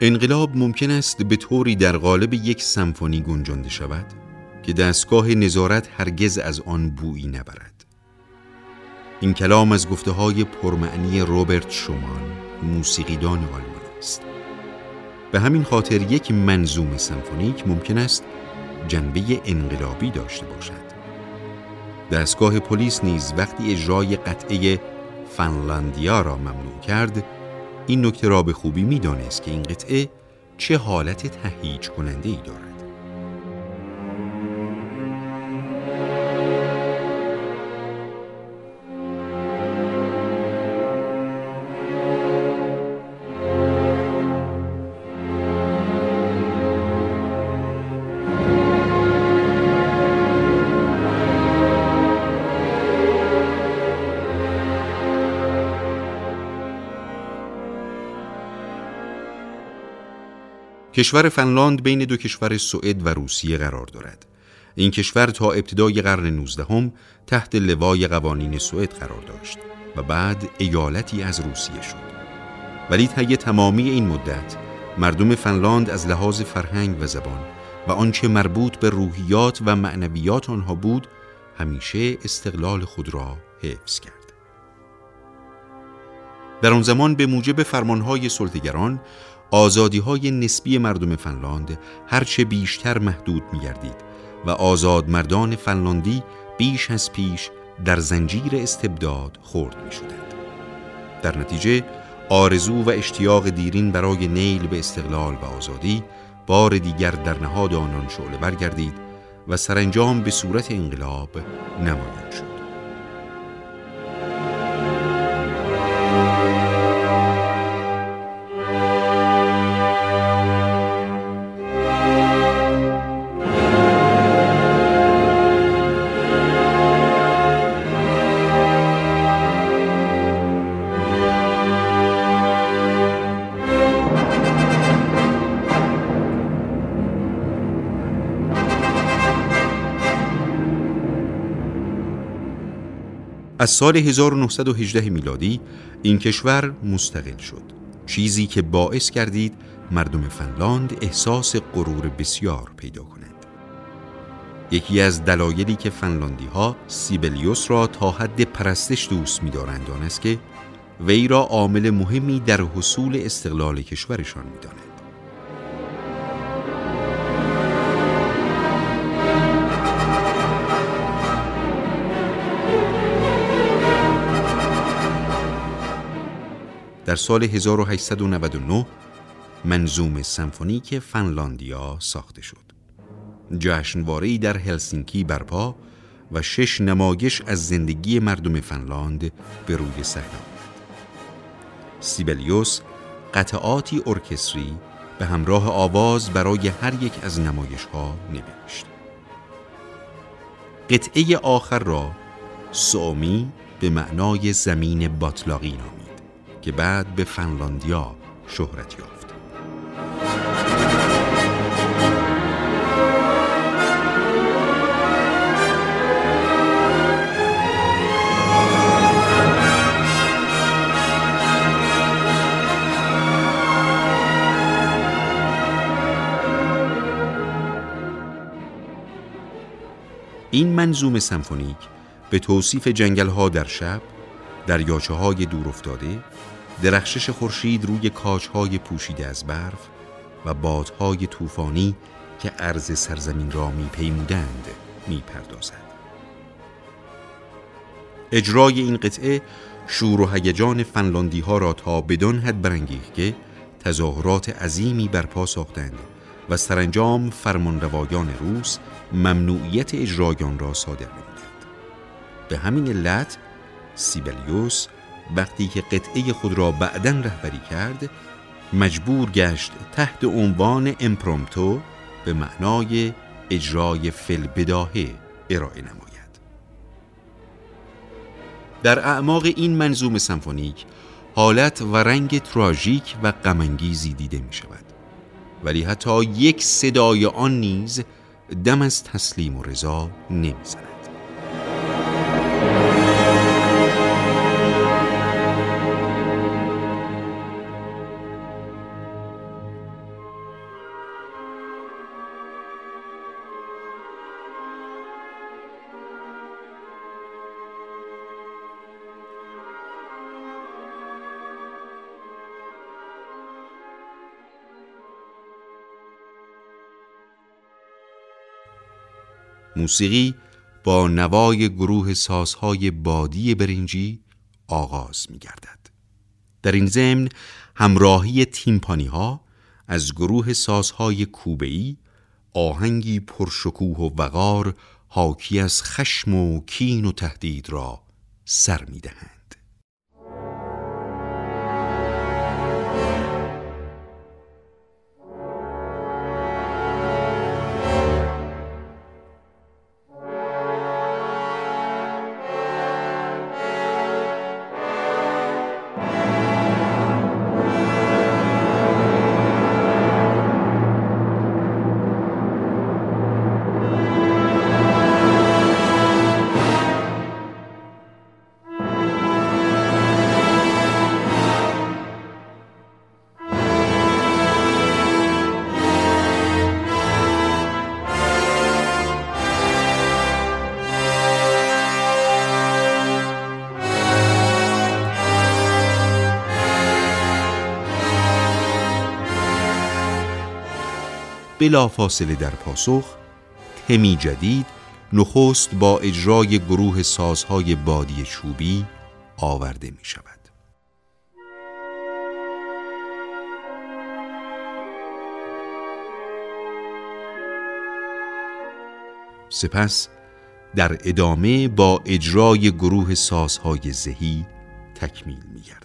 انقلاب ممکن است به طوری در قالب یک سمفونی گنجانده شود که دستگاه نظارت هرگز از آن بویی نبرد. این کلام از گفته‌های پرمعنی روبرت شومان، موسیقیدان آلمانی است. به همین خاطر یک منظومه سمفونیک ممکن است جنبه انقلابی داشته باشد. دستگاه پلیس نیز وقتی اجرای قطعه فنلاندیا را ممنوع کرد، این نکته را به خوبی می‌دانست که این قطعه چه حالت تهییج کننده‌ای دارد. کشور فنلاند بین دو کشور سوئد و روسیه قرار دارد. این کشور تا ابتدای قرن 19 تحت لوای قوانین سوئد قرار داشت و بعد ایالتی از روسیه شد. ولی طی تمامی این مدت مردم فنلاند از لحاظ فرهنگ و زبان و آنچه مربوط به روحیات و معنویات آنها بود، همیشه استقلال خود را حفظ کرد. در آن زمان به موجب فرمانهای سلطه‌گران آزادی‌های نسبی مردم فنلاند هرچه بیشتر محدود می‌گردید و آزادمردان فنلاندی بیش از پیش در زنجیر استبداد خرد می‌شدند. در نتیجه آرزو و اشتیاق دیرین برای نیل به استقلال و آزادی بار دیگر در نهاد آنان شعله برگردید و سرانجام به صورت انقلاب نمایان شد. از سال 1918 میلادی این کشور مستقل شد، چیزی که باعث گردید مردم فنلاند احساس غرور بسیار پیدا کنند. یکی از دلایلی که فنلاندی‌ها سیبلیوس را تا حد پرستش دوست می‌دارند آن است که وی را عامل مهمی در حصول استقلال کشورشان می‌دانند. در سال 1899 منظومه سمفونیک فنلاندیا ساخته شد. جشنواره‌ای در هلسینکی برپا و 6 نمایش از زندگی مردم فنلاند به روی صحنه آمد. سیبلیوس قطعاتی ارکستری به همراه آواز برای هر یک از نمایش‌ها نوشت. قطعه آخر را سومی به معنای زمین باتلاقی نامید که بعد به فنلاندیا شهرت یافت. این منظومه سمفونیک به توصیف جنگل‌ها در شب، دریاچه‌های دور افتاده، درخشش خورشید روی کاج‌های پوشیده از برف و بادهای طوفانی که عرض سرزمین را می‌پیمودند می‌پردازد. اجرای این قطعه شور و هیجان فنلاندی‌ها را تا بدان حد برانگیخت که تظاهرات عظیمی برپا ساختند و سرانجام فرمانروایان روس ممنوعیت اجرای آن را صادر نمودند. به همین علت سیبلیوس وقتی که قطعه خود را بعداً رهبری کرد مجبور گشت تحت عنوان امپرومتو به معنای اجرای فی‌البداهه ارائه نماید. در اعماق این منظومه سمفونیک حالت و رنگ تراژیک و غم‌انگیزی دیده می شود، ولی حتی یک صدای آن نیز دم از تسلیم و رضا نمی زند. موسیقی با نوای گروه سازهای بادی برنجی آغاز می گردد. در این ضمن همراهی تیمپانی ها از گروه سازهای کوبه‌ای آهنگی پرشکوه و وقار حاکی از خشم و کین و تهدید را سر می دهند. بلا فاصله در پاسخ، تمی جدید نخست با اجرای گروه سازهای بادی چوبی آورده می شود. سپس در ادامه با اجرای گروه سازهای زهی تکمیل می گردد.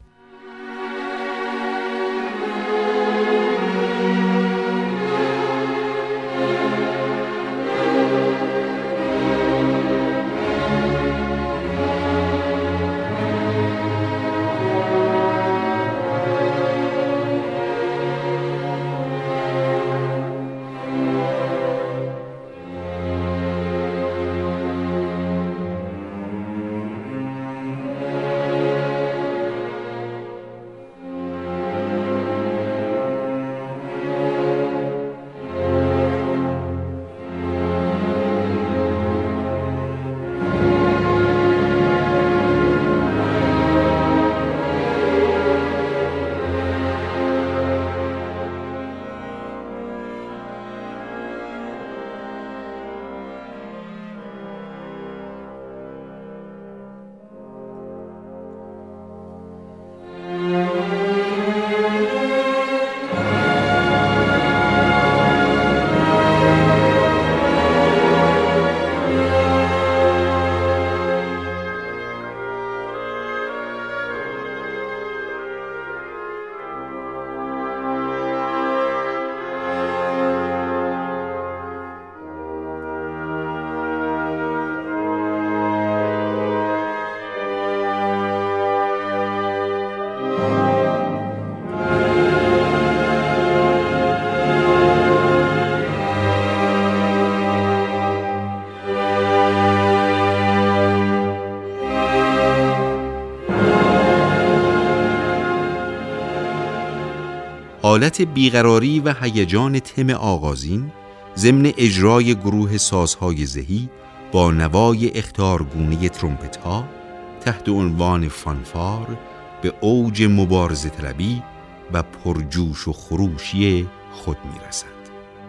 حالت بیقراری و هیجان تم آغازین ضمن اجرای گروه سازهای زهی با نوای اخطارگونه ترومپت ها تحت عنوان فانفار به اوج مبارزه طلبی و پرجوش و خروشی خود می رسد.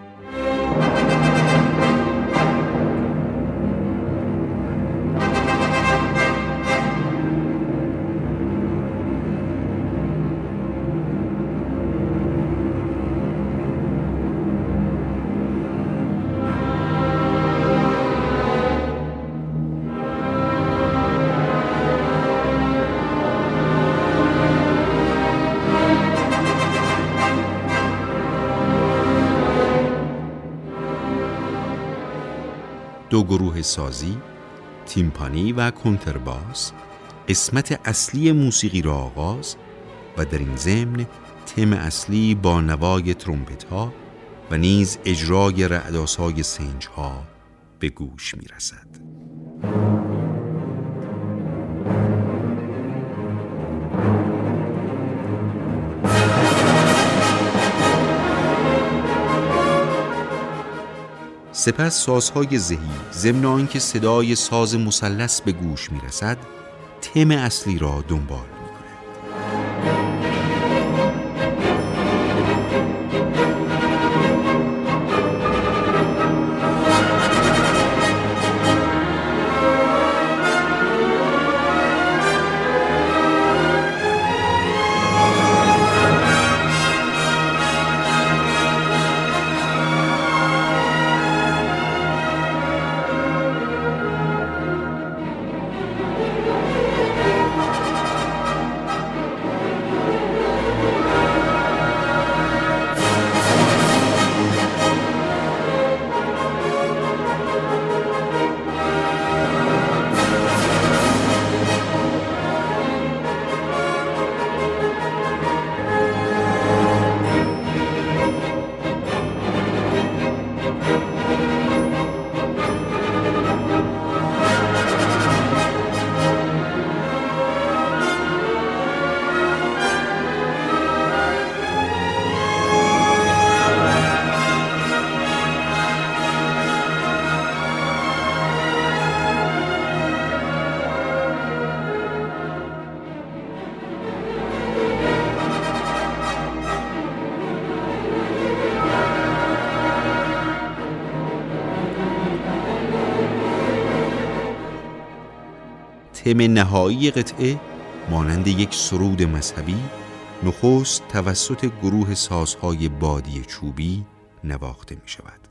دو گروه سازی، تیمپانی و کنترباس، قسمت اصلی موسیقی را آغاز و در این ضمن تم اصلی با نوای ترومپت ها و نیز اجرای رعدآسای سنج ها به گوش می رسد. سپس سازهای زهی ضمن آنکه صدای ساز مثلث به گوش می رسد تم اصلی را دنبال می کند. تم نهایی قطعه مانند یک سرود مذهبی نخست توسط گروه سازهای بادی چوبی نواخته می شود.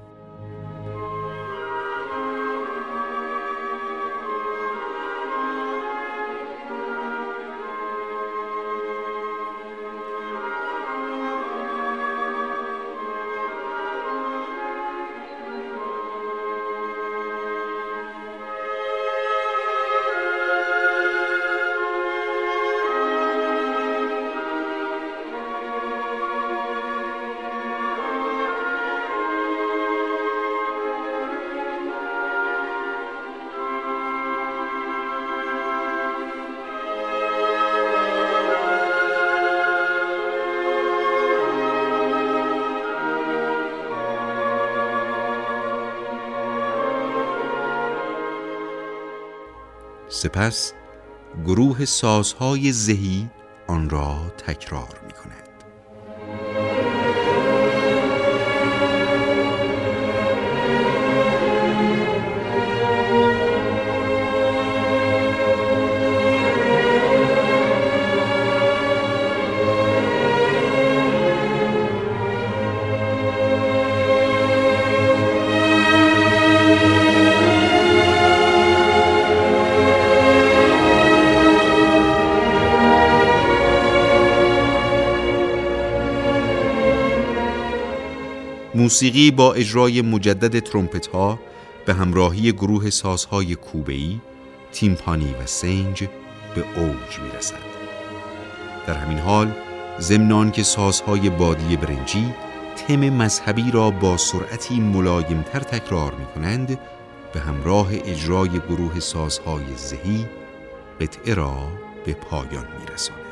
سپس گروه سازهای زهی آن را تکرار می کند. موسیقی با اجرای مجدد ترومپت‌ها به همراهی گروه سازهای کوبه‌ای، تیمپانی و سنج به اوج می‌رسد. در همین حال ضمن آنکه سازهای بادی برنجی تم مذهبی را با سرعتی ملایم‌تر تکرار می‌کنند، به همراه اجرای گروه سازهای زهی قطعه را به پایان می‌رسانند.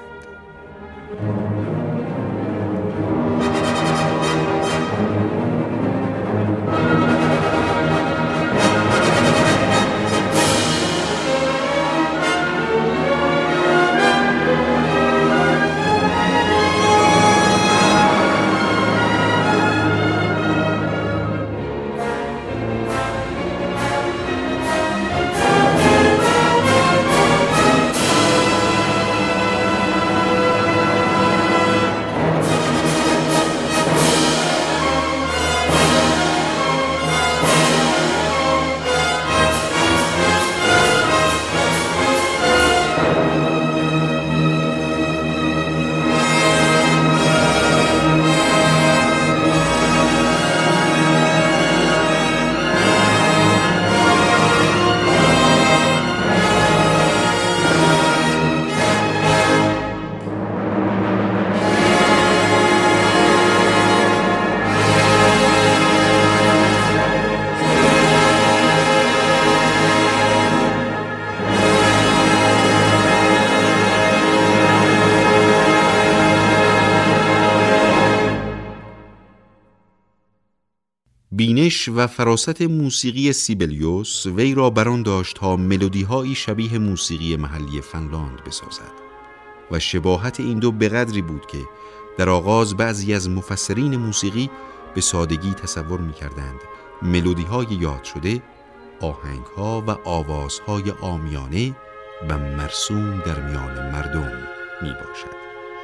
بینش و فراست موسیقی سیبلیوس وی را بران داشت تا ملودی‌هایی شبیه موسیقی محلی فنلاند بسازد و شباهت این دو به قدری بود که در آغاز بعضی از مفسرین موسیقی به سادگی تصور می‌کردند ملودی‌های یاد شده آهنگ‌ها و آوازهای عامیانه و مرسوم در میان مردم میباشد.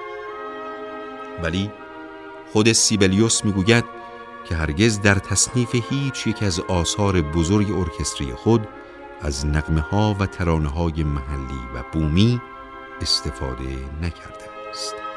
ولی خود سیبلیوس میگوید که هرگز در تصنیف هیچ یک از آثار بزرگ ارکستری خود از نغمه‌ها و ترانه‌های محلی و بومی استفاده نکرده است.